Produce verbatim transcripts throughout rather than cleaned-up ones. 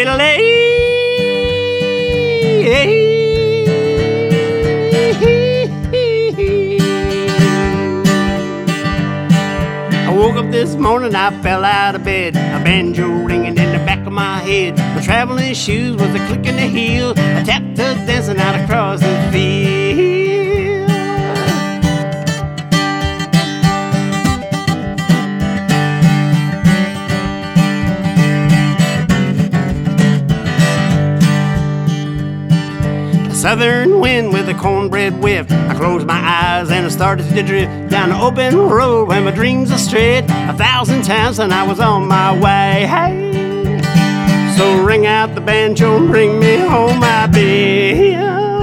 I woke up this morning, I fell out of bed, a banjo ringing in the back of my head. My traveling shoes was a click in the heel, I tapped her dancing out across the field. Southern wind with a cornbread whiff. I closed my eyes and I started to drift down the open road where my dreams are straight. A thousand times and I was on my way. Hey, so ring out the banjo and bring me home, my baby.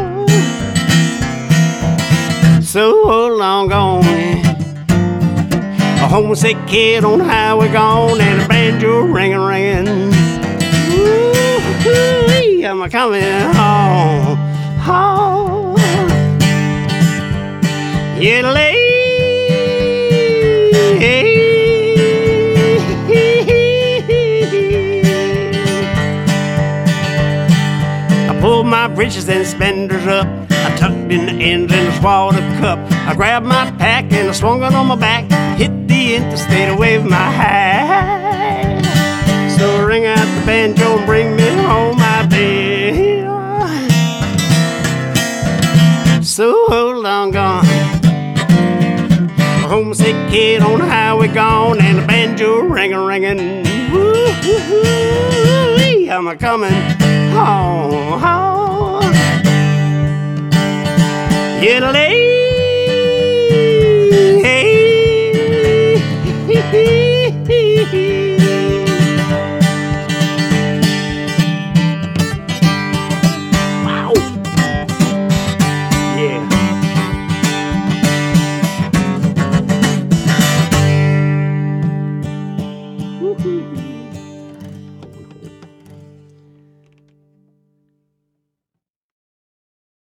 So long gone, a homesick kid on the highway gone, and a banjo ringing, ringing. Ooh, I'm coming home. Oh, yeah, I pulled my breeches and spenders up. I tucked in the ends and I swallowed a cup. I grabbed my pack and I swung it on my back. Hit the interstate and waved my hat. So ring out the banjo and bring me home, my baby. So long gone, a homesick kid on the highway gone, and the banjo ringing, ringing. Woo, woo, woo, I'm a coming home.